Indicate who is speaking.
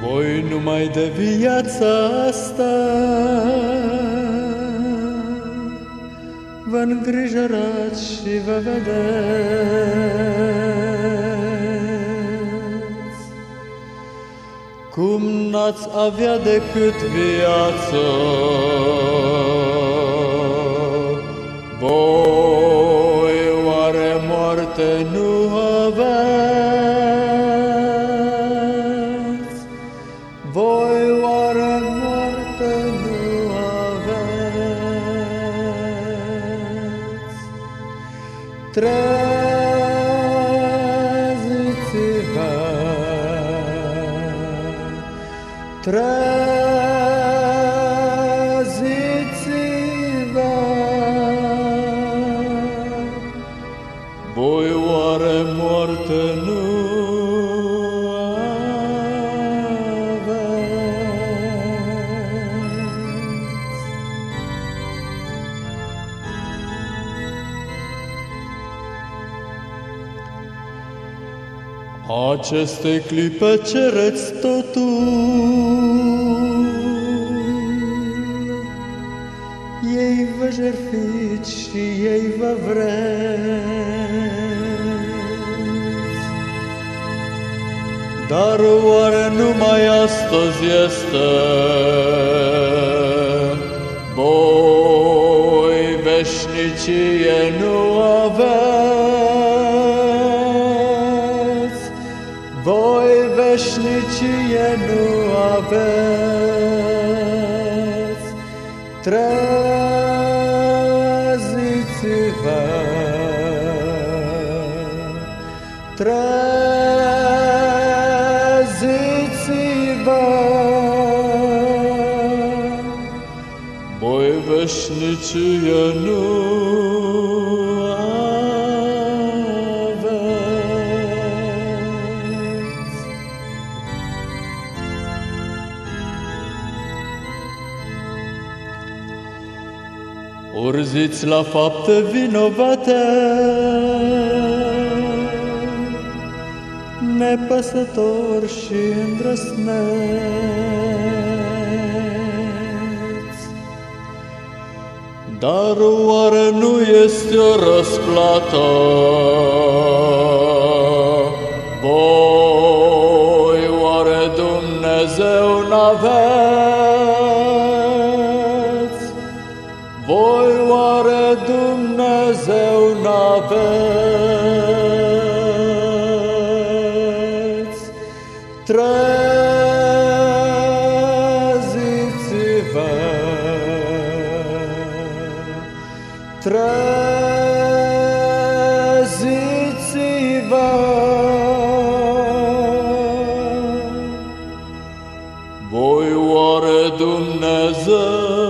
Speaker 1: Voi numai de viața asta vă îngrijorați și vă vedeți, cum n-ați avea decât viață, voi oare moarte nu aveți? Voi oare moarte nu aveți? Treziți-vă, treziți-vă, voi oare moarte nu aceste clipe cereți totul, ei vă jertfiți și ei vă vreți. Dar oare numai astăzi este? Voi veșnicie nu aveți, voi veșnicie nu aveți. Treziți-vă, treziți-vă, voi veșnicie nu aveți. Urziți la fapte vinovate, nepăsători și îndrăsneți. Dar oare nu este o răsplată? Voi oare Dumnezeu n-aveți? Voi oare Dumnezeu n-aveți? Treziți-vă, treziți-vă, voi oare Dumnezeu